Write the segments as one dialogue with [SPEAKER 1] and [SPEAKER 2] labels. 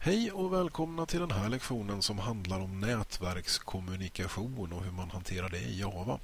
[SPEAKER 1] Hej och välkomna till den här lektionen som handlar om nätverkskommunikation och hur man hanterar det i Java.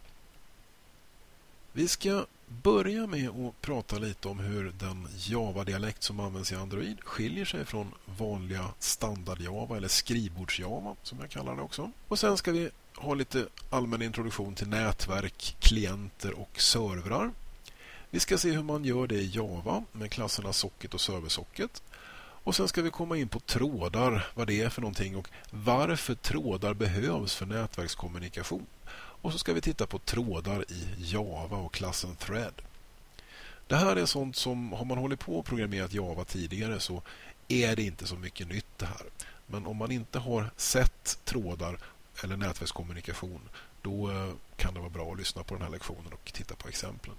[SPEAKER 1] Vi ska börja med att prata lite om hur den Java-dialekt som används i Android skiljer sig från vanliga standard-Java eller skrivbords-Java som jag kallar det också. Och sen ska vi ha lite allmän introduktion till nätverk, klienter och servrar. Vi ska se hur man gör det i Java med klasserna socket och serversocket. Och sen ska vi komma in på trådar, vad det är för någonting och varför trådar behövs för nätverkskommunikation. Och så ska vi titta på trådar i Java och klassen thread. Det här är sånt som, har man hållit på och programmerat Java tidigare så är det inte så mycket nytt det här. Men om man inte har sett trådar eller nätverkskommunikation, då kan det vara bra att lyssna på den här lektionen och titta på exemplen.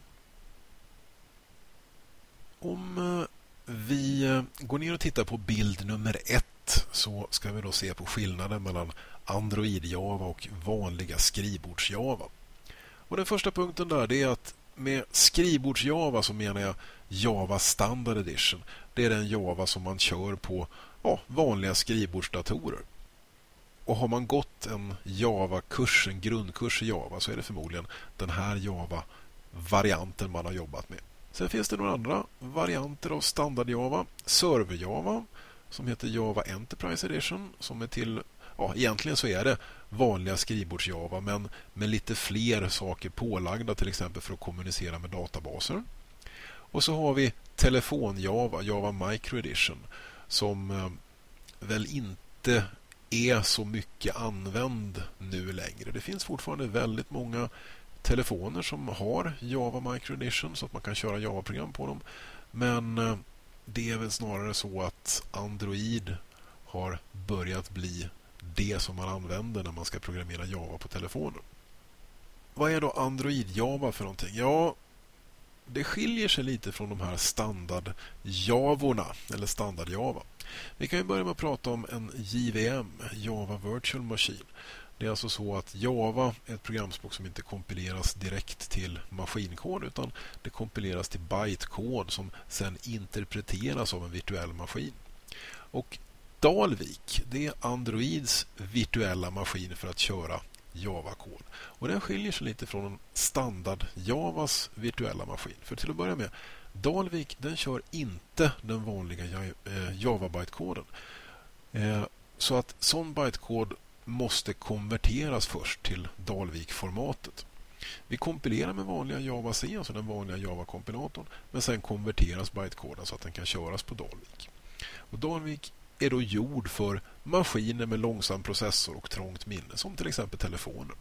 [SPEAKER 1] Om vi går ner och tittar på bild nummer 1 så ska vi då se på skillnaden mellan Android-Java och vanliga skrivbords-Java. Och den första punkten där det är att med skrivbords-Java så menar jag Java Standard Edition. Det är den Java som man kör på vanliga skrivbordsdatorer. Och har man gått en Java-kurs, en grundkurs i Java så är det förmodligen den här Java-varianten man har jobbat med. Sen finns det några andra varianter av standard-Java. Server-Java som heter Java Enterprise Edition som är till, egentligen så är det vanliga skrivbords-Java men med lite fler saker pålagda till exempel för att kommunicera med databaser. Och så har vi telefon-Java, Java Micro Edition som väl inte är så mycket använd nu längre. Det finns fortfarande väldigt många telefoner som har Java Micro Edition så att man kan köra Java-program på dem. Men det är väl snarare så att Android har börjat bli det som man använder när man ska programmera Java på telefoner. Vad är då Android-Java för någonting? Ja, det skiljer sig lite från de här standard-Javorna eller standard-Java. Vi kan ju börja med att prata om en JVM, Java Virtual Machine. Det är alltså så att Java är ett programspråk som inte kompileras direkt till maskinkod utan det kompileras till bytekod som sen interpreteras av en virtuell maskin. Och Dalvik, det är Androids virtuella maskin för att köra Java-kod. Och den skiljer sig lite från standard Javas virtuella maskin. För till att börja med, Dalvik den kör inte den vanliga Java-bytekoden. Så att sån bytekod måste konverteras först till Dalvik-formatet. Vi kompilerar med vanliga Java-C, alltså den vanliga Java-kompilatorn, men sen konverteras bytekoden så att den kan köras på Dalvik. Och Dalvik är då gjord för maskiner med långsam processor och trångt minne, som till exempel telefoner.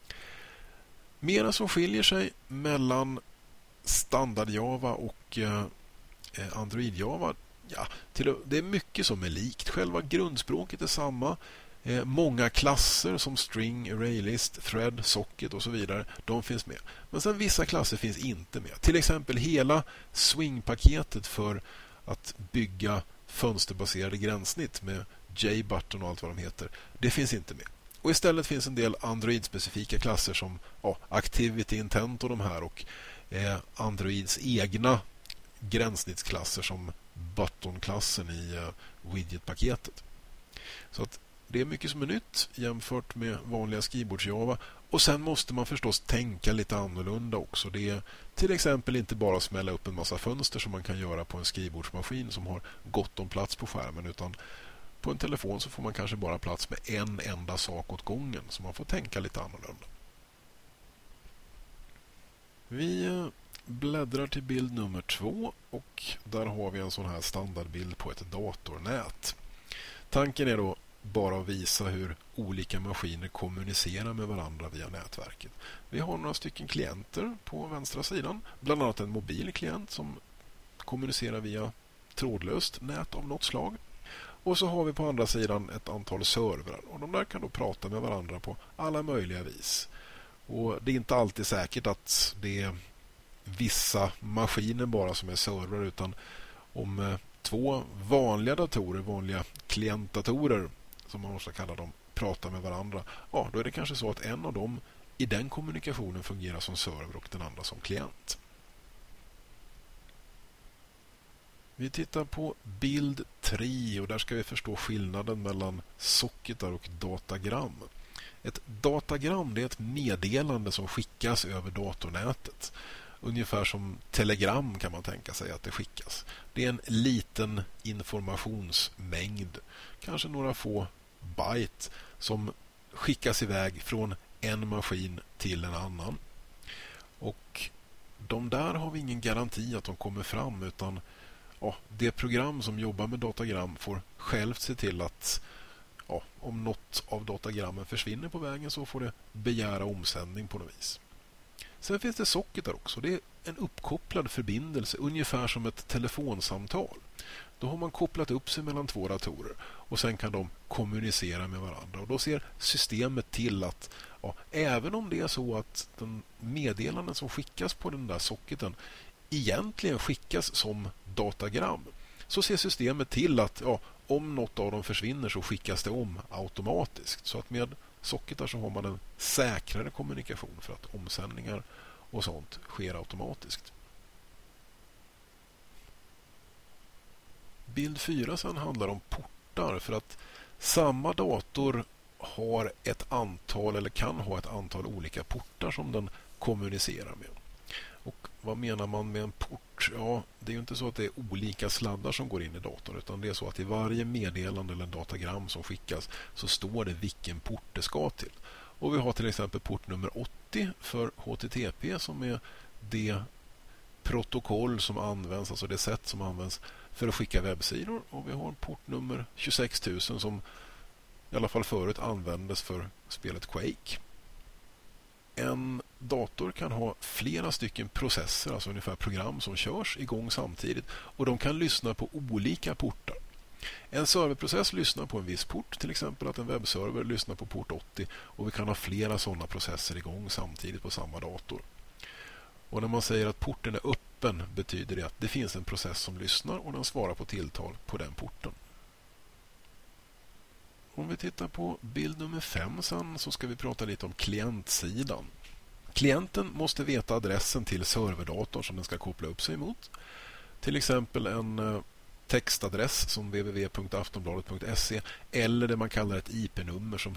[SPEAKER 1] Mera som skiljer sig mellan standard-Java och Android-Java, det är mycket som är likt. Själva grundspråket är samma. Många klasser som string, ArrayList, thread, socket och så vidare, de finns med. Men sen vissa klasser finns inte med. Till exempel hela swing-paketet för att bygga fönsterbaserade gränssnitt med JButton och allt vad de heter. Det finns inte med. Och istället finns en del Android-specifika klasser som Activity Intent och de här och Androids egna gränssnittsklasser som Button-klassen i widget-paketet. Så att det är mycket som är nytt jämfört med vanliga skrivbords-Java. Och sen måste man förstås tänka lite annorlunda också. Det är till exempel inte bara att smälla upp en massa fönster som man kan göra på en skrivbordsmaskin som har gott om plats på skärmen, utan på en telefon så får man kanske bara plats med en enda sak åt gången, så man får tänka lite annorlunda. Vi bläddrar till bild nummer 2 och där har vi en sån här standardbild på ett datornät. Tanken är då bara att visa hur olika maskiner kommunicerar med varandra via nätverket. Vi har några stycken klienter på vänstra sidan, bland annat en mobil klient som kommunicerar via trådlöst nät av något slag. Och så har vi på andra sidan ett antal servrar och de där kan då prata med varandra på alla möjliga vis. Och det är inte alltid säkert att det är vissa maskiner bara som är servrar, utan om två vanliga datorer, vanliga klientdatorer som man också kallar dem, pratar med varandra, då är det kanske så att en av dem i den kommunikationen fungerar som server och den andra som klient. Vi tittar på bild 3 och där ska vi förstå skillnaden mellan socketar och datagram. Ett datagram det är ett meddelande som skickas över datornätet. Ungefär som telegram kan man tänka sig att det skickas. Det är en liten informationsmängd, kanske några få byte, som skickas iväg från en maskin till en annan. Och de där har vi ingen garanti att de kommer fram, utan det program som jobbar med datagram får självt se till att om något av datagrammen försvinner på vägen så får det begära omsändning på något vis. Sen finns det socketar också. Det är en uppkopplad förbindelse, ungefär som ett telefonsamtal. Då har man kopplat upp sig mellan två datorer och sen kan de kommunicera med varandra. Och då ser systemet till att även om det är så att den meddelanden som skickas på den där socketen egentligen skickas som datagram, så ser systemet till att om något av dem försvinner så skickas det om automatiskt. Så att med socketar så har man en säkrare kommunikation för att omsändningar och sånt sker automatiskt. Bild 4 sen handlar om portar, för att samma dator har ett antal eller kan ha ett antal olika portar som den kommunicerar med. Och vad menar man med en port? Ja, det är ju inte så att det är olika sladdar som går in i datorn, utan det är så att i varje meddelande eller datagram som skickas så står det vilken port det ska till. Och vi har till exempel port nummer 80 för HTTP som är det protokoll som används, alltså det sätt som används för att skicka webbsidor. Och vi har port nummer 26 000 som i alla fall förut användes för spelet Quake. En dator kan ha flera stycken processer, alltså ungefär program som körs igång samtidigt, och de kan lyssna på olika portar. En serverprocess lyssnar på en viss port, till exempel att en webbserver lyssnar på port 80, och vi kan ha flera sådana processer igång samtidigt på samma dator. Och när man säger att porten är öppen betyder det att det finns en process som lyssnar och den svarar på tilltal på den porten. Om vi tittar på bild nummer 5 sen så ska vi prata lite om klientsidan. Klienten måste veta adressen till serverdatorn som den ska koppla upp sig mot. Till exempel en textadress som www.aftonbladet.se eller det man kallar ett IP-nummer som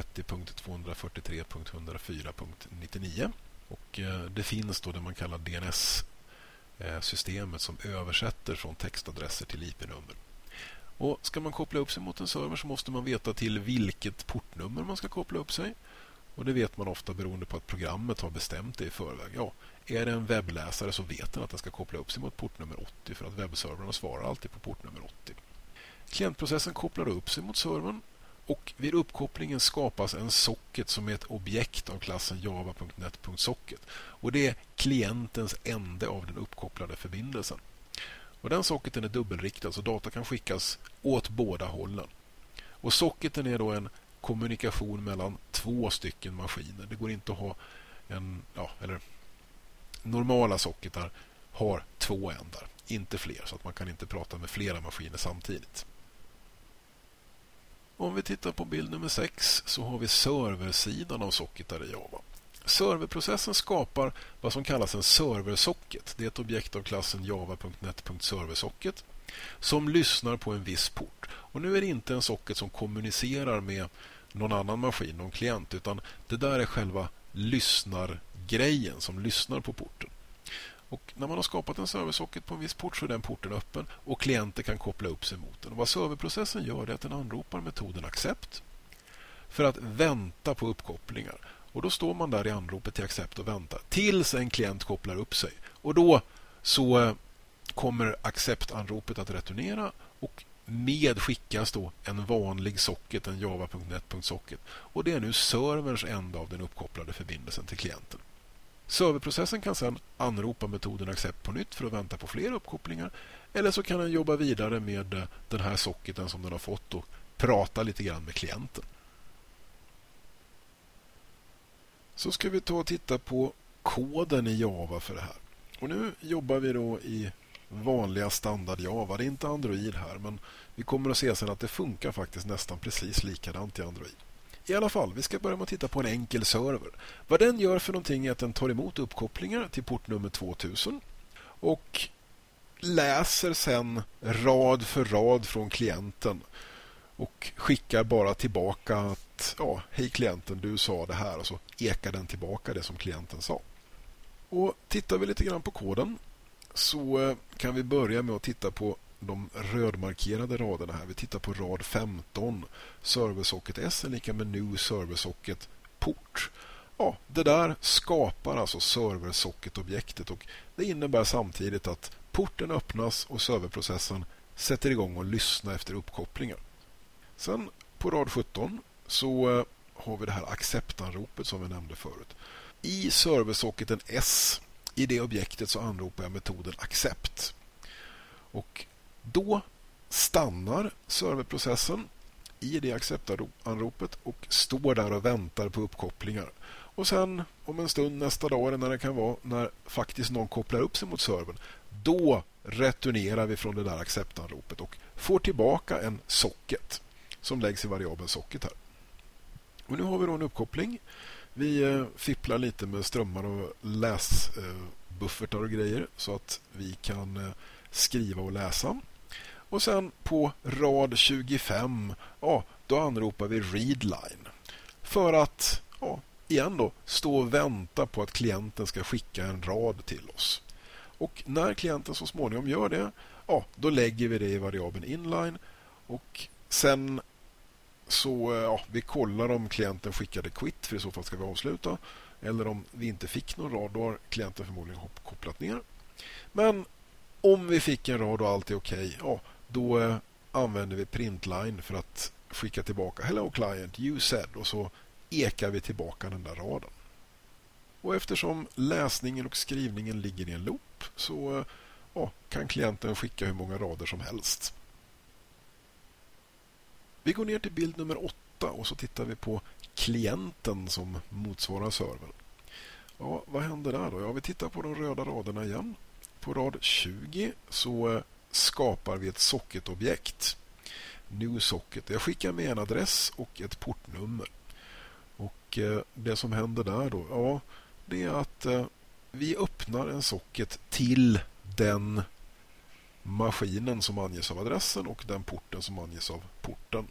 [SPEAKER 1] 130.243.104.99. Och det finns då det man kallar DNS-systemet som översätter från textadresser till IP-nummer. Och ska man koppla upp sig mot en server så måste man veta till vilket portnummer man ska koppla upp sig. Och det vet man ofta beroende på att programmet har bestämt det i förväg. Är det en webbläsare så vet den att den ska koppla upp sig mot portnummer 80 för att webbserverna svarar alltid på portnummer 80. Klientprocessen kopplar upp sig mot servern och vid uppkopplingen skapas en socket som är ett objekt av klassen java.net.socket. Och det är klientens ände av den uppkopplade förbindelsen. Och den socketen är dubbelriktad så data kan skickas åt båda hållen. Och socketen är då en kommunikation mellan två stycken maskiner. Det går inte att ha normala socketar har två ändar, inte fler, så att man kan inte prata med flera maskiner samtidigt. Om vi tittar på bild nummer 6 så har vi serversidan av socketar i Java. Serverprocessen skapar vad som kallas en serversocket. Det är ett objekt av klassen java.net.serversocket som lyssnar på en viss port. Och nu är det inte en socket som kommunicerar med någon annan maskin, någon klient, utan det där är själva lyssnargrejen som lyssnar på porten. Och när man har skapat en serversocket på en viss port så är den porten öppen och klienter kan koppla upp sig mot den. Och vad serverprocessen gör är att den anropar metoden accept för att vänta på uppkopplingar. Och då står man där i anropet till accept och väntar tills en klient kopplar upp sig. Och då så kommer accept-anropet att returnera och med skickas då en vanlig socket, en java.net.socket. Och det är nu serverns ände av den uppkopplade förbindelsen till klienten. Serverprocessen kan sedan anropa metoden accept på nytt för att vänta på fler uppkopplingar. Eller så kan den jobba vidare med den här socketen som den har fått och prata lite grann med klienten. Så ska vi ta och titta på koden i Java för det här. Och nu jobbar vi då i vanliga standard Java. Det är inte Android här, men vi kommer att se sen att det funkar faktiskt nästan precis likadant i Android. I alla fall, vi ska börja med att titta på en enkel server. Vad den gör för någonting är att den tar emot uppkopplingar till portnummer 2000 och läser sen rad för rad från klienten och skickar bara tillbaka att hej klienten, du sa det här, och så ekar den tillbaka det som klienten sa. Och tittar vi lite grann på koden så kan vi börja med att titta på de rödmarkerade raderna här. Vi tittar på rad 15. Serversocket S är lika med new serversocket port. Det där skapar alltså serversocket-objektet, och det innebär samtidigt att porten öppnas och serverprocessen sätter igång och lyssnar efter uppkopplingar. Sen på rad 17 så har vi det här acceptanropet som vi nämnde förut. I serversocketen S, i det objektet, så anropar jag metoden accept. Och då stannar serverprocessen i det accept-anropet och står där och väntar på uppkopplingar. Och sen om en stund, nästa dag eller när det kan vara, när faktiskt någon kopplar upp sig mot servern, då returnerar vi från det där accept-anropet och får tillbaka en socket som läggs i variabeln socket här. Och nu har vi då en uppkoppling. Vi fipplar lite med strömmar och läsbuffertar och grejer så att vi kan skriva och läsa. Och sen på rad 25, då anropar vi readline. För att, igen då, stå och vänta på att klienten ska skicka en rad till oss. Och när klienten så småningom gör det, då lägger vi det i variabeln inline. Och sen så, vi kollar om klienten skickade quit, för i så fall ska vi avsluta. Eller om vi inte fick någon rad, då har klienten förmodligen kopplat ner. Men om vi fick en rad och allt är okej, då använder vi printline för att skicka tillbaka hello client, you said, och så ekar vi tillbaka den där raden. Och eftersom läsningen och skrivningen ligger i en loop så kan klienten skicka hur många rader som helst. Vi går ner till bild nummer 8 och så tittar vi på klienten som motsvarar servern. Vad händer där då? Vi tittar på de röda raderna igen. På rad 20 så skapar vi ett socketobjekt. New socket. Jag skickar med en adress och ett portnummer. Och det som händer där då, det är att vi öppnar en socket till den maskinen som anges av adressen och den porten som anges av porten.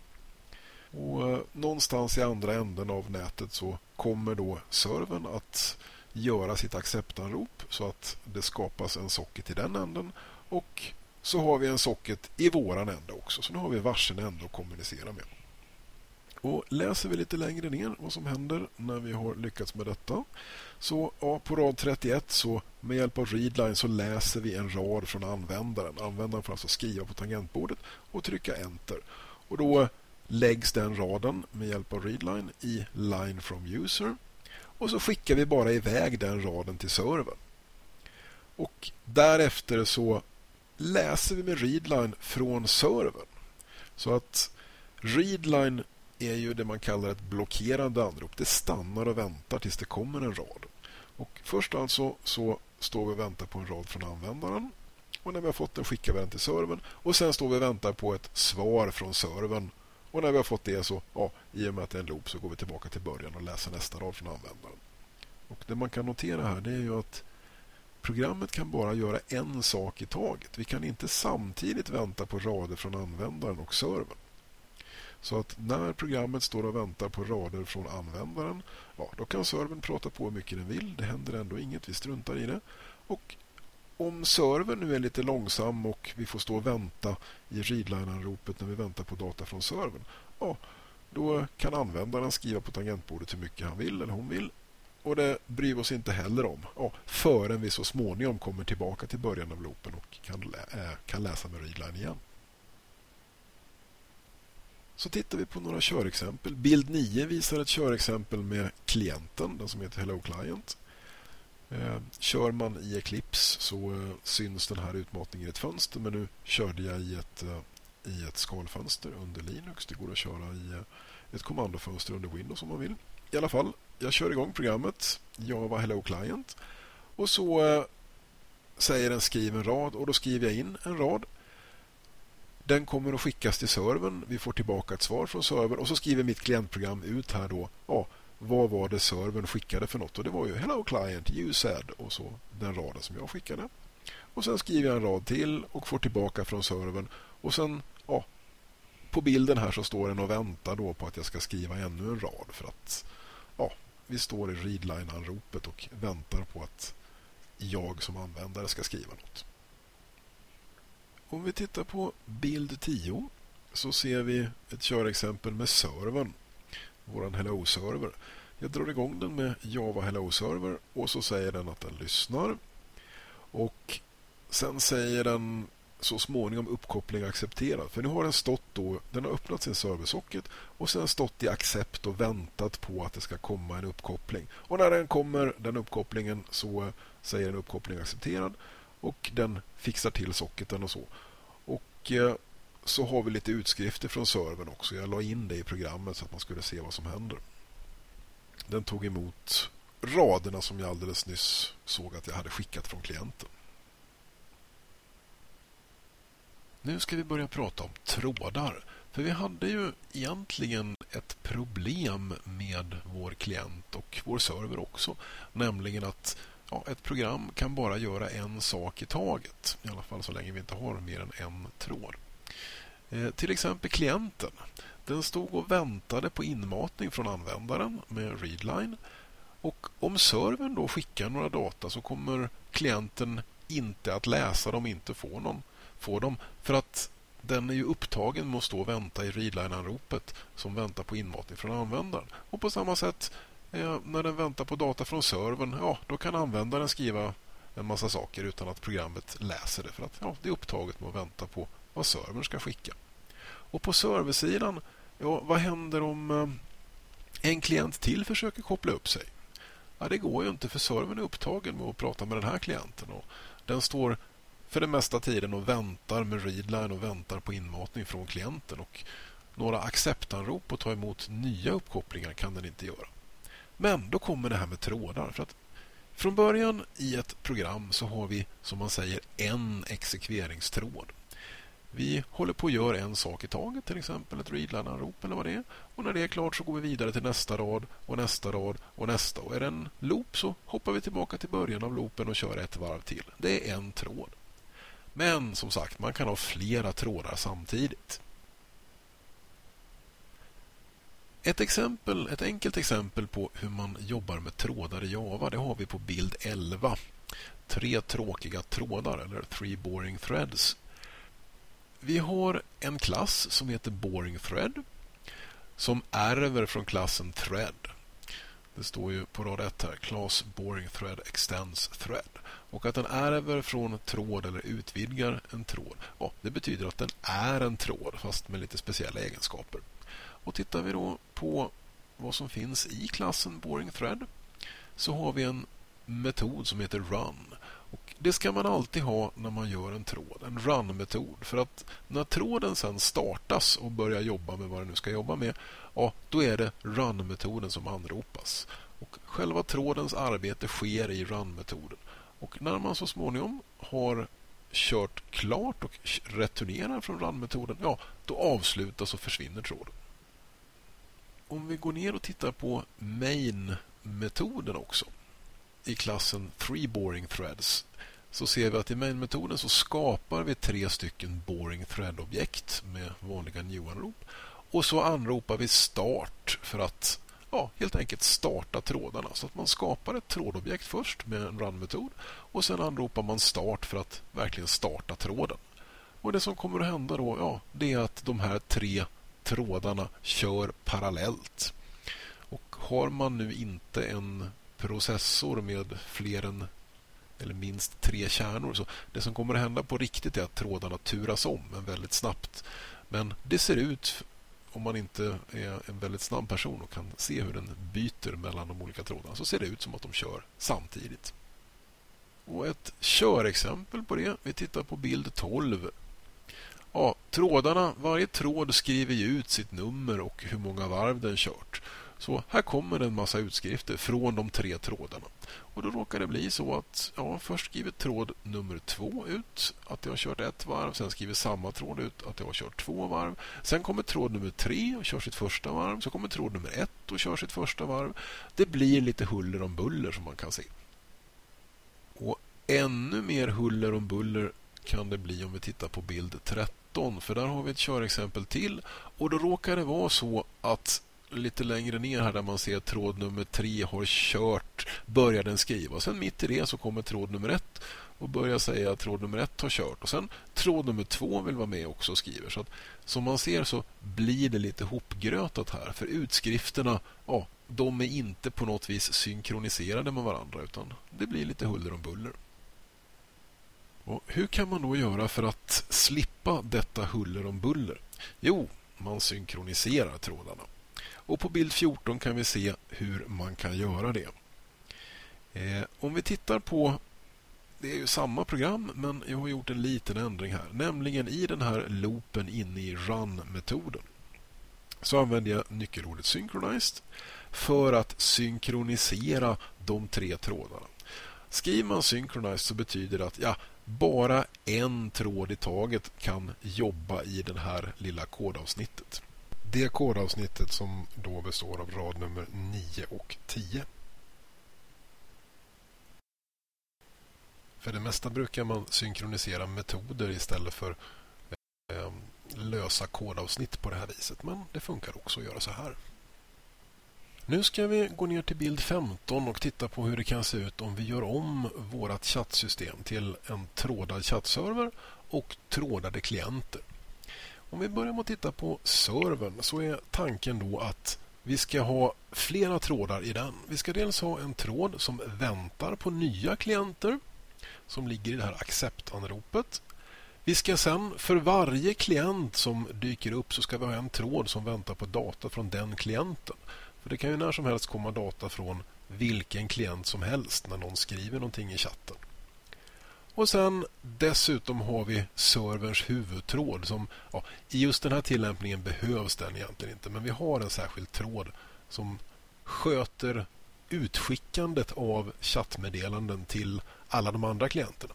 [SPEAKER 1] Och någonstans i andra änden av nätet så kommer då servern att göra sitt acceptanrop så att det skapas en socket i den änden, och så har vi en socket i våran ände också. Så nu har vi varsin ände att kommunicera med. Och läser vi lite längre ner vad som händer när vi har lyckats med detta, så på rad 31 så med hjälp av readline så läser vi en rad från användaren. Användaren får alltså skriva på tangentbordet och trycka enter. Och då läggs den raden med hjälp av readline i line from user, och så skickar vi bara iväg den raden till servern. Och därefter så läser vi med readline från servern. Så att readline är ju det man kallar ett blockerande anrop. Det stannar och väntar tills det kommer en rad. Och först alltså så står vi och väntar på en rad från användaren. Och när vi har fått den skickar vi den till servern. Och sen står vi och väntar på ett svar från servern. Och när vi har fått det så, i och med att det är en loop, så går vi tillbaka till början och läser nästa rad från användaren. Och det man kan notera här, det är ju att programmet kan bara göra en sak i taget. Vi kan inte samtidigt vänta på rader från användaren och servern. Så att när programmet står och väntar på rader från användaren, då kan servern prata på hur mycket den vill. Det händer ändå inget, vi struntar i det. Och om servern nu är lite långsam och vi får stå och vänta i readline-anropet när vi väntar på data från servern, då kan användaren skriva på tangentbordet hur mycket han vill eller hon vill. Och det bryr vi oss inte heller om förrän vi så småningom kommer tillbaka till början av loopen och kan läsa med readline igen. Så tittar vi på några körexempel. Bild 9 visar ett körexempel med klienten, den som heter Hello Client. Kör man i Eclipse så syns den här utmatningen i ett fönster, men nu körde jag i ett skalfönster under Linux. Det går att köra i ett kommandofönster under Windows om man vill. I alla fall, jag kör igång programmet Java Hello Client och så säger den skriv en rad, och då skriver jag in en rad. Den kommer att skickas till servern. Vi får tillbaka ett svar från servern och så skriver mitt klientprogram ut här då. Vad var det servern skickade för något? Och det var ju Hello Client, you said, och så den raden som jag skickade. Och sen skriver jag en rad till och får tillbaka från servern. Och sen, på bilden här så står den och väntar då på att jag ska skriva ännu en rad. För att, vi står i readline-anropet och väntar på att jag som användare ska skriva något. Om vi tittar på bild 10 så ser vi ett körexempel med servern. Våran Hello-server. Jag drar igång den med Java Hello-server och så säger den att den lyssnar. Och sen säger den så småningom uppkoppling accepterad. För nu har den stått då, den har öppnat sin serversocket och sen stått i accept och väntat på att det ska komma en uppkoppling. Och när den kommer, den uppkopplingen, så säger den uppkoppling accepterad och den fixar till socketen och så. Och så har vi lite utskrifter från servern också. Jag la in det i programmet så att man skulle se vad som händer. Den tog emot raderna som jag alldeles nyss såg att jag hade skickat från klienten. Nu ska vi börja prata om trådar. För vi hade ju egentligen ett problem med vår klient och vår server också. Nämligen att ett program kan bara göra en sak i taget. I alla fall så länge vi inte har mer än en tråd. Till exempel klienten. Den stod och väntade på inmatning från användaren med readline. Och om servern då skickar några data så kommer klienten inte att läsa dem, inte få dem. För att den är ju upptagen med att stå och vänta i readline-anropet som väntar på inmatning från användaren. Och på samma sätt när den väntar på data från servern, då kan användaren skriva en massa saker utan att programmet läser det. För att det är upptaget med att vänta på vad servern ska skicka. Och på serversidan, vad händer om en klient till försöker koppla upp sig? Det går ju inte för servern är upptagen med att prata med den här klienten. Och den står för den mesta tiden och väntar med readline och väntar på inmatning från klienten. Och några acceptanrop och ta emot nya uppkopplingar kan den inte göra. Men då kommer det här med trådar. För att från början i ett program så har vi, som man säger, en exekveringstråd. Vi håller på att göra en sak i taget, till exempel ett readline-anrop eller vad det är. Och när det är klart så går vi vidare till nästa rad och nästa rad och nästa. Och är det en loop så hoppar vi tillbaka till början av loopen och kör ett varv till. Det är en tråd. Men som sagt, man kan ha flera trådar samtidigt. Ett enkelt exempel på hur man jobbar med trådar i Java, det har vi på bild 11. 3 tråkiga trådar, eller 3 boring threads. Vi har en klass som heter boring thread som ärver från klassen thread. Det står ju på rad 1 här, class boring thread extends thread. Och att den ärver från tråd eller utvidgar en tråd, det betyder att den är en tråd fast med lite speciella egenskaper. Och tittar vi då på vad som finns i klassen boring thread så har vi en metod som heter run. Och det ska man alltid ha när man gör en tråd, en run-metod. För att när tråden sen startas och börjar jobba med vad den nu ska jobba med, då är det run-metoden som anropas. Och själva trådens arbete sker i run-metoden. Och när man så småningom har kört klart och returnerar från run-metoden, då avslutas och försvinner tråden. Om vi går ner och tittar på main-metoden också, i klassen 3 boring threads, så ser vi att i main-metoden så skapar vi 3 stycken boring thread-objekt med vanliga new-anrop. Och så anropar vi start för att helt enkelt starta trådarna. Så att man skapar ett trådobjekt först med en run-metod och sen anropar man start för att verkligen starta tråden. Och det som kommer att hända då, det är att de här 3 trådarna kör parallellt. Och har man nu inte en processor med fler än eller minst 3 kärnor, så det som kommer att hända på riktigt är att trådarna turas om väldigt snabbt. Men det ser ut, om man inte är en väldigt snabb person och kan se hur den byter mellan de olika trådarna, så ser det ut som att de kör samtidigt. Och ett körexempel på det, vi tittar på bild 12. Trådarna, varje tråd skriver ju ut sitt nummer och hur många varv den kört. Så här kommer en massa utskrifter från de 3 trådarna. Och då råkar det bli så att först skriver tråd nummer 2 ut att jag har kört 1 varv. Sen skriver samma tråd ut att jag har kört 2 varv. Sen kommer tråd nummer 3 och kör sitt första varv. Så kommer tråd nummer 1 och kör sitt första varv. Det blir lite huller om buller som man kan se. Och Ännu mer huller om buller kan det bli om vi tittar på bild 13, för där har vi ett körexempel till, och då råkar det vara så att lite längre ner här där man ser tråd nummer 3 har kört, börjar den skriva. Sen mitt i det så kommer tråd nummer 1 och börjar säga att tråd nummer 1 har kört. Och sen tråd nummer 2 vill vara med också och skriver. Så att, som man ser så blir det lite hopgrötat här. För utskrifterna, ja, de är inte på något vis synkroniserade med varandra, utan det blir lite huller om buller. Och hur kan man då göra för att slippa detta huller om buller? Jo, man synkroniserar trådarna. Och på bild 14 kan vi se hur man kan göra det. Om vi tittar på, det är ju samma program, men jag har gjort en liten ändring här. Nämligen i den här loopen inne i run-metoden så använder jag nyckelordet synchronized för att synkronisera de 3 trådarna. Skriver man synchronized så betyder det att bara en tråd i taget kan jobba i det här lilla kodavsnittet. Det kodavsnittet som då består av rad nummer 9 och 10. För det mesta brukar man synkronisera metoder istället för lösa kodavsnitt på det här viset. Men det funkar också att göra så här. Nu ska vi gå ner till bild 15 och titta på hur det kan se ut om vi gör om vårt chattsystem till en trådad chattserver och trådade klienter. Om vi börjar med att titta på servern så är tanken då att vi ska ha flera trådar i den. Vi ska dels ha en tråd som väntar på nya klienter som ligger i det här accept-anropet. Vi ska sen för varje klient som dyker upp så ska vi ha en tråd som väntar på data från den klienten. För det kan ju när som helst komma data från vilken klient som helst när någon skriver någonting i chatten. Och sen dessutom har vi serverns huvudtråd som i just den här tillämpningen behövs den egentligen inte, men vi har en särskild tråd som sköter utskickandet av chattmeddelanden till alla de andra klienterna.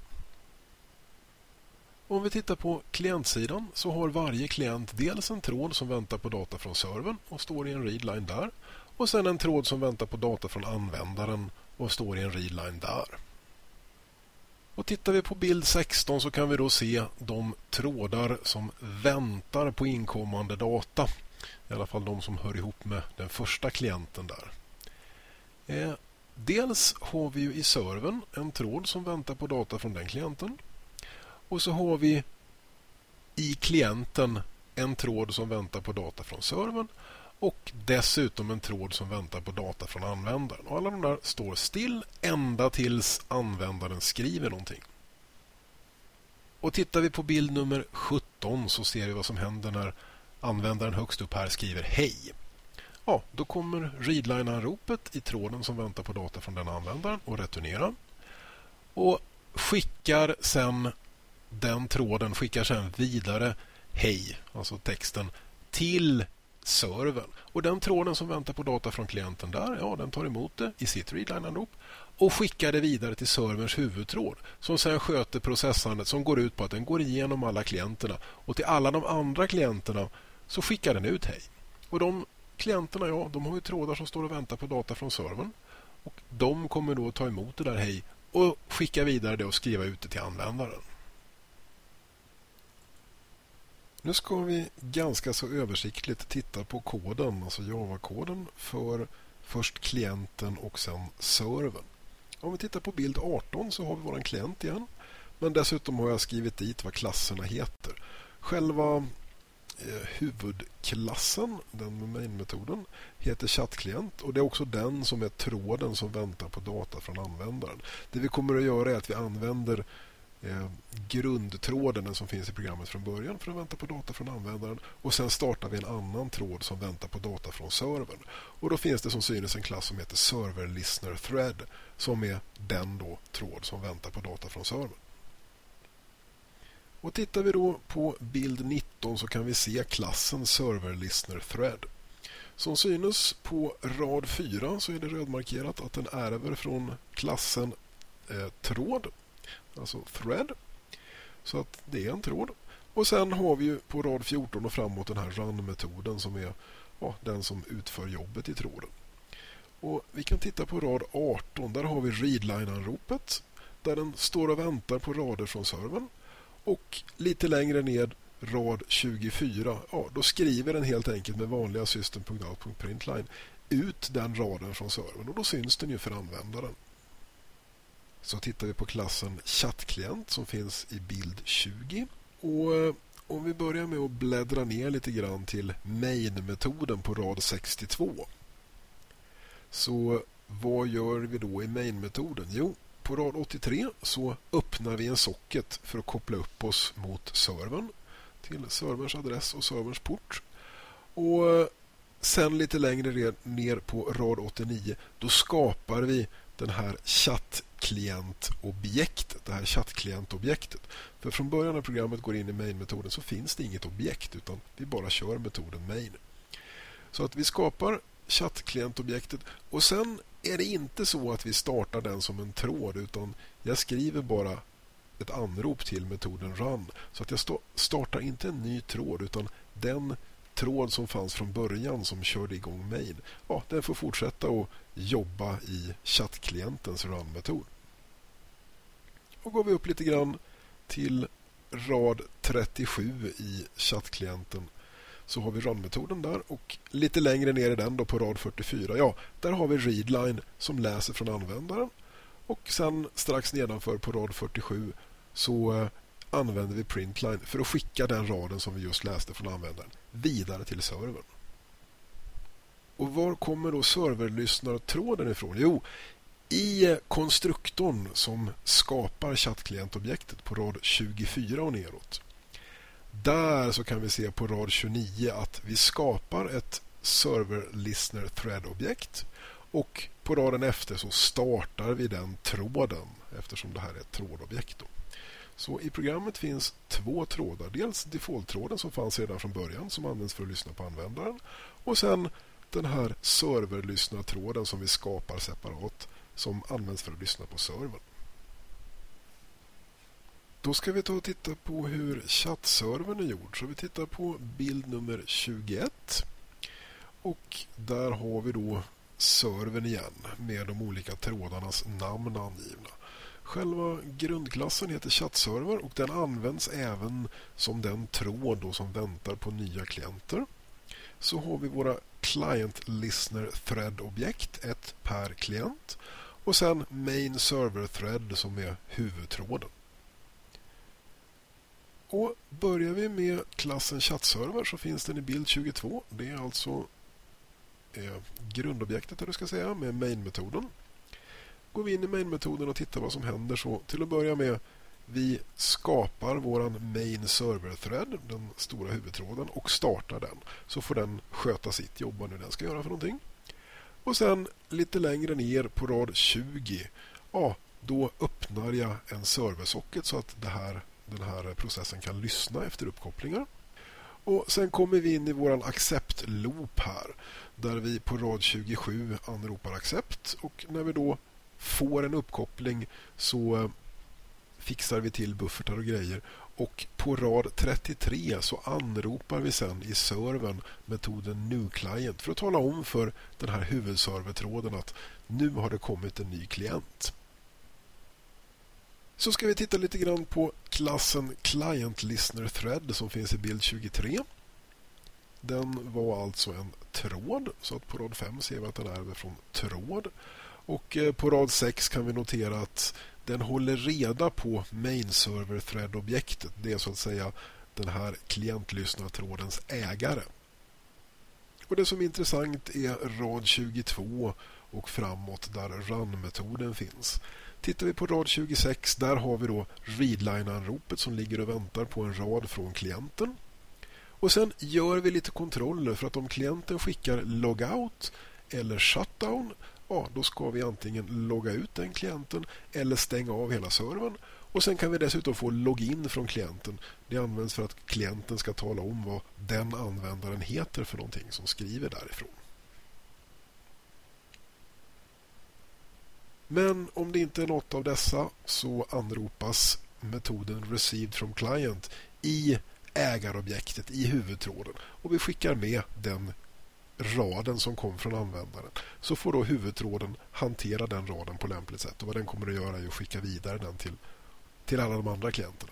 [SPEAKER 1] Om vi tittar på klientsidan så har varje klient dels en tråd som väntar på data från servern och står i en readline där, och sen en tråd som väntar på data från användaren och står i en readline där. Och tittar vi på bild 16 så kan vi då se de trådar som väntar på inkommande data. I alla fall de som hör ihop med den första klienten där. Dels har vi ju i servern en tråd som väntar på data från den klienten. Och så har vi i klienten en tråd som väntar på data från servern. Och dessutom en tråd som väntar på data från användaren. Och alla de där står still ända tills användaren skriver någonting. Och tittar vi på bild nummer 17 så ser vi vad som händer när användaren högst upp här skriver hej. Ja, då kommer readline-anropet i tråden som väntar på data från den användaren och returnerar. Och skickar sen vidare hej, alltså texten, till servern. Och den tråden som väntar på data från klienten där, den tar emot det i sitt readline-anrop och skickar det vidare till serverns huvudtråd som sen sköter processandet som går ut på att den går igenom alla klienterna, och till alla de andra klienterna så skickar den ut hej. Och de klienterna, de har ju trådar som står och väntar på data från servern, och de kommer då ta emot det där hej och skicka vidare det och skriva ut det till användaren. Nu ska vi ganska så översiktligt titta på koden, alltså Java-koden för först klienten och sen servern. Om vi tittar på bild 18 så har vi vår klient igen, men dessutom har jag skrivit dit vad klasserna heter. Själva huvudklassen, den med main-metoden, heter chattklient, och det är också den som är tråden som väntar på data från användaren. Det vi kommer att göra är att vi använder grundtråden, den som finns i programmet från början, för att vänta på data från användaren, och sen startar vi en annan tråd som väntar på data från servern. Och då finns det som synes en klass som heter server listener thread, som är den då tråd som väntar på data från servern. Och tittar vi då på bild 19 så kan vi se klassen server listener thread. Som synes på rad 4 så är det rödmarkerat att den ärver från klassen tråd, alltså thread, så att det är en tråd. Och sen har vi ju på rad 14 och framåt den här run-metoden som är den som utför jobbet i tråden. Och vi kan titta på rad 18, där har vi readline-anropet där den står och väntar på rader från servern. Och lite längre ner rad 24, då skriver den helt enkelt med vanliga system.out.println ut den raden från servern och då syns den ju för användaren. Så tittar vi på klassen chattklient som finns i bild 20. Och om vi börjar med att bläddra ner lite grann till main-metoden på rad 62. Så vad gör vi då i main-metoden? Jo, på rad 83 så öppnar vi en socket för att koppla upp oss mot servern till serverns adress och serverns port. Och sen lite längre ner på rad 89 då skapar vi den här chattklientobjektet, det här chattklientobjektet. För från början när programmet går in i main-metoden så finns det inget objekt utan vi bara kör metoden main. Så att vi skapar chattklientobjektet och sen är det inte så att vi startar den som en tråd utan jag skriver bara ett anrop till metoden run. Så att jag startar inte en ny tråd utan den tråd som fanns från början som körde igång main. Den får fortsätta att jobba i chattklientens run-metod. Och går vi upp lite grann till rad 37 i chattklienten så har vi run-metoden där och lite längre ner i den då på rad 44, där har vi readline som läser från användaren och sen strax nedanför på rad 47 så använder vi println för att skicka den raden som vi just läste från användaren vidare till servern. Och var kommer då serverlyssnartråden ifrån? Jo, i konstruktorn som skapar chattklientobjektet på rad 24 och neråt. Där så kan vi se på rad 29 att vi skapar ett server listener thread-objekt och på raden efter så startar vi den tråden eftersom det här är ett trådobjekt. Så i programmet finns två trådar. Dels default-tråden som fanns redan från början som används för att lyssna på användaren och sen den här serverlyssnartråden som vi skapar separat som används för att lyssna på servern. Då ska vi ta och titta på hur chattservern är gjord. Så vi tittar på bild nummer 21. Och där har vi då servern igen med de olika trådarnas namn angivna. Själva grundklassen heter chattserver och den används även som den tråd då som väntar på nya klienter. Så har vi våra client listener thread-objekt, ett per klient. Och sen main server thread som är huvudtråden. Och börjar vi med klassen chattserver så finns den i bild 22. Det är alltså grundobjektet där du ska säga med main-metoden. Går vi in i main-metoden och tittar vad som händer så till att börja med vi skapar våran main server thread, den stora huvudtråden och startar den. Så får den sköta sitt jobb vad nu den ska göra för någonting. Och sen lite längre ner på rad 20 då öppnar jag en serversocket så att den här processen kan lyssna efter uppkopplingar. Och sen kommer vi in i våran accept-loop här där vi på rad 27 anropar accept och när vi då får en uppkoppling så fixar vi till buffertar och grejer och på rad 33 så anropar vi sen i servern metoden newClient för att tala om för den här huvudservertråden att nu har det kommit en ny klient. Så ska vi titta lite grann på klassen Client Listener Thread som finns i bild 23. Den var alltså en tråd så att på rad 5 ser vi att den är från tråd. Och på rad 6 kan vi notera att den håller reda på main server thread-objektet. Det är så att säga den här klientlyssnartrådens ägare. Och det som är intressant är rad 22 och framåt där run-metoden finns. Tittar vi på rad 26, där har vi då readline-anropet som ligger och väntar på en rad från klienten. Och sen gör vi lite kontroller för att om klienten skickar logout eller shutdown, då ska vi antingen logga ut den klienten eller stänga av hela servern. Och sen kan vi dessutom få login från klienten. Det används för att klienten ska tala om vad den användaren heter för någonting som skriver därifrån. Men om det inte är något av dessa så anropas metoden received from client i ägarobjektet i huvudtråden och vi skickar med den raden som kom från användaren, så får då huvudtråden hantera den raden på lämpligt sätt. Och vad den kommer att göra är att skicka vidare den till alla de andra klienterna.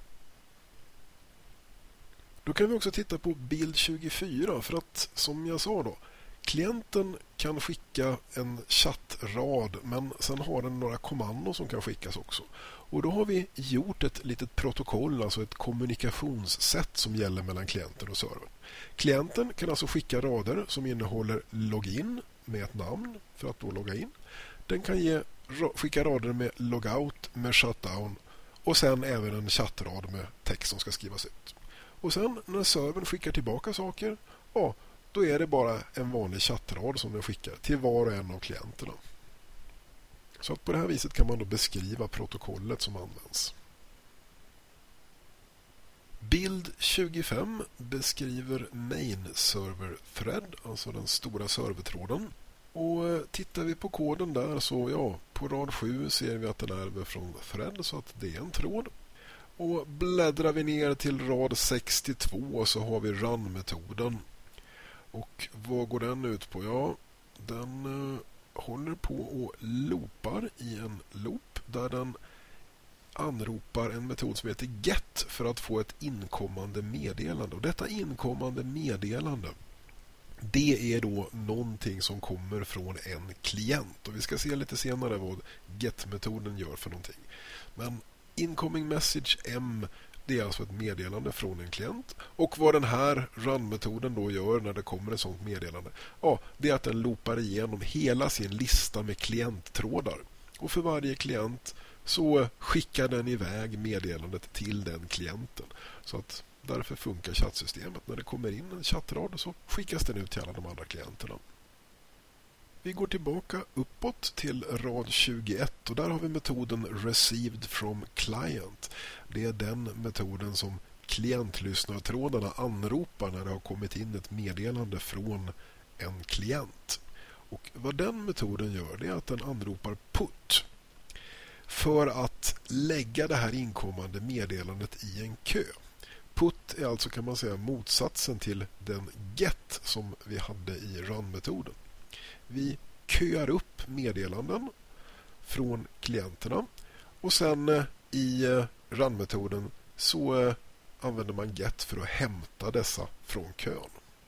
[SPEAKER 1] Då kan vi också titta på bild 24, för att som jag sa då, klienten kan skicka en chattrad, men sen har den några kommandon som kan skickas också. Och då har vi gjort ett litet protokoll, alltså ett kommunikationssätt som gäller mellan klienten och servern. Klienten kan alltså skicka rader som innehåller login med ett namn för att då logga in. Den kan skicka rader med logout, med shutdown och sen även en chattrad med text som ska skrivas ut. Och sen när servern skickar tillbaka saker, ja, då är det bara en vanlig chattrad som den skickar till var och en av klienterna. Så att på det här viset kan man då beskriva protokollet som används. Bild 25 beskriver main server thread, alltså den stora servertråden. Och tittar vi på koden där så ja, på rad 7 ser vi att den är från thread, så att det är en tråd. Och bläddrar vi ner till rad 62 så har vi run-metoden. Och vad går den ut på? Ja, den håller på och loopar i en loop där den anropar en metod som heter get för att få ett inkommande meddelande. Och detta inkommande meddelande, det är då någonting som kommer från en klient. Och vi ska se lite senare vad get-metoden gör för någonting. Men incoming message M, det är alltså ett meddelande från en klient. Och vad den här run-metoden då gör när det kommer ett sådant meddelande, ja, det är att den loopar igenom hela sin lista med klienttrådar. Och för varje klient så skickar den iväg meddelandet till den klienten. Så att därför funkar chattsystemet. När det kommer in en chattrad så skickas den ut till alla de andra klienterna. Vi går tillbaka uppåt till rad 21 och där har vi metoden received from client. Det är den metoden som klientlyssnartrådarna anropar när det har kommit in ett meddelande från en klient. Och vad den metoden gör, det är att den anropar put för att lägga det här inkommande meddelandet i en kö. Put är alltså, kan man säga, motsatsen till den get som vi hade i run-metoden. Vi köar upp meddelanden från klienterna och sen i run-metoden så använder man get för att hämta dessa från kön.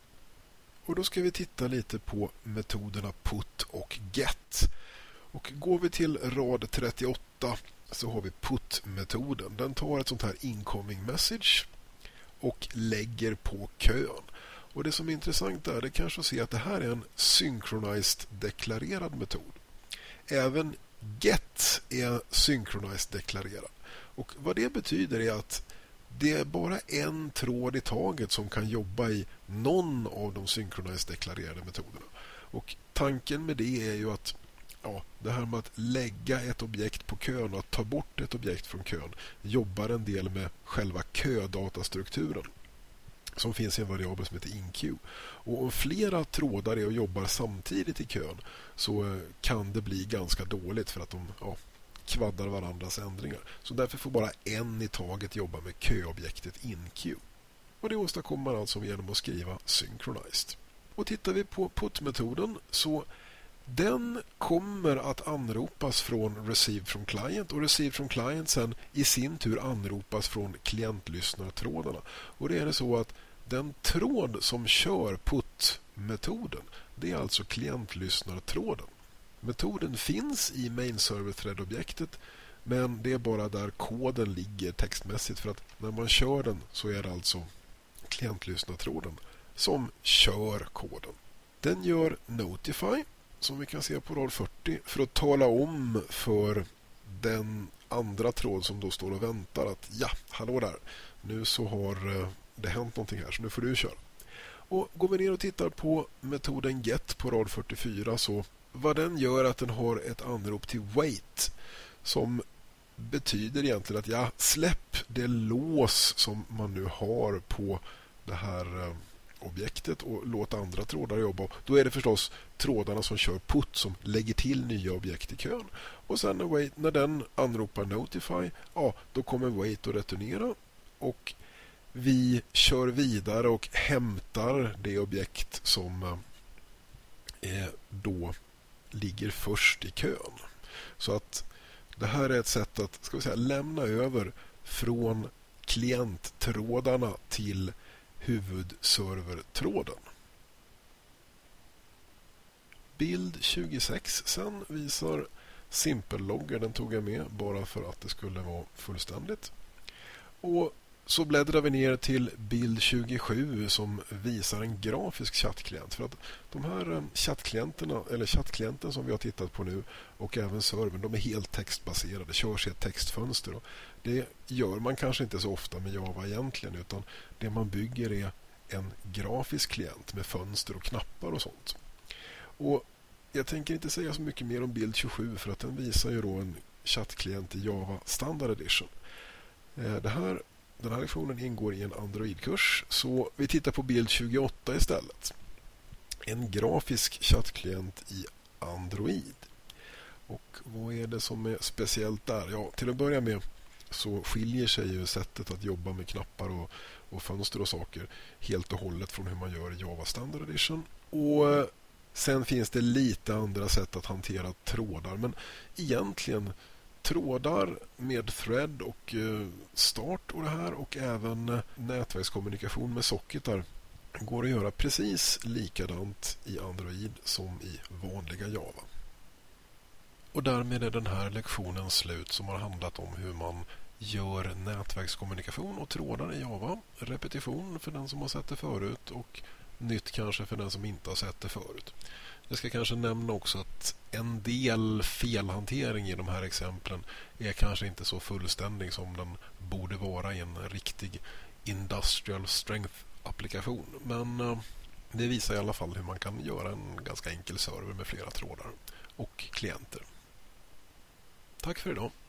[SPEAKER 1] Och då ska vi titta lite på metoderna put och get. Och går vi till rad 38 så har vi put-metoden. Den tar ett sånt här incoming message och lägger på kön. Och det som är intressant är det kanske att se att det här är en synchronized deklarerad metod. Även get är synchronized deklarerad. Och vad det betyder är att det är bara en tråd i taget som kan jobba i någon av de synchronized deklarerade metoderna. Och tanken med det är ju att det här med att lägga ett objekt på kön och att ta bort ett objekt från kön jobbar en del med själva ködatastrukturen som finns i en variabel som heter inqueue. Och om flera trådar är och jobbar samtidigt i kön så kan det bli ganska dåligt för att de kvaddar varandras ändringar. Så därför får bara en i taget jobba med köobjektet inqueue. Och det åstadkommer man alltså genom att skriva synchronized. Och tittar vi på put-metoden så den kommer att anropas från receive from client och receive from client sen i sin tur anropas från klientlyssnartrådarna. Och det är det så att den tråd som kör put-metoden, det är alltså klientlyssnartråden. Metoden finns i main server thread-objektet, men det är bara där koden ligger textmässigt, för att när man kör den så är det alltså klientlyssnartråden som kör koden. Den gör notify, som vi kan se på rad 40, för att tala om för den andra tråd som då står och väntar att hallå där, nu så har det hänt någonting här, så nu får du köra. Och går vi ner och tittar på metoden get på rad 44 så vad den gör är att den har ett anrop till wait som betyder egentligen att släpp det lås som man nu har på det här objektet och låt andra trådar jobba. Då är det förstås trådarna som kör put som lägger till nya objekt i kön. Och sen när den anropar notify, då kommer wait att returnera och vi kör vidare och hämtar det objekt som då ligger först i kön. Så att det här är ett sätt att lämna över från klienttrådarna till huvudservertråden. Bild 26 sen visar Simpellogger. Den tog jag med bara för att det skulle vara fullständigt. Och så bläddrar vi ner till bild 27 som visar en grafisk chattklient. För att de här chattklienterna, eller chattklienten som vi har tittat på nu och även servern, de är helt textbaserade, körs i ett textfönster. Och det gör man kanske inte så ofta med Java egentligen, utan det man bygger är en grafisk klient med fönster och knappar och sånt. Och jag tänker inte säga så mycket mer om bild 27 för att den visar ju då en chattklient i Java Standard Edition. Den här lektionen ingår i en Android-kurs, så vi tittar på bild 28 istället. En grafisk chattklient i Android. Och vad är det som är speciellt där? Ja, till att börja med så skiljer sig ju sättet att jobba med knappar och fönster och saker helt och hållet från hur man gör i Java Standard Edition. Och sen finns det lite andra sätt att hantera trådar, men egentligen trådar med thread och start och det här, och även nätverkskommunikation med socketar går att göra precis likadant i Android som i vanliga Java. Och därmed är den här lektionen slut som har handlat om hur man gör nätverkskommunikation och trådar i Java. Repetition för den som har sett det förut och nytt kanske för den som inte har sett det förut. Jag ska kanske nämna också att en del felhantering i de här exemplen är kanske inte så fullständig som den borde vara i en riktig industrial strength-applikation. Men det visar i alla fall hur man kan göra en ganska enkel server med flera trådar och klienter. Tack för idag!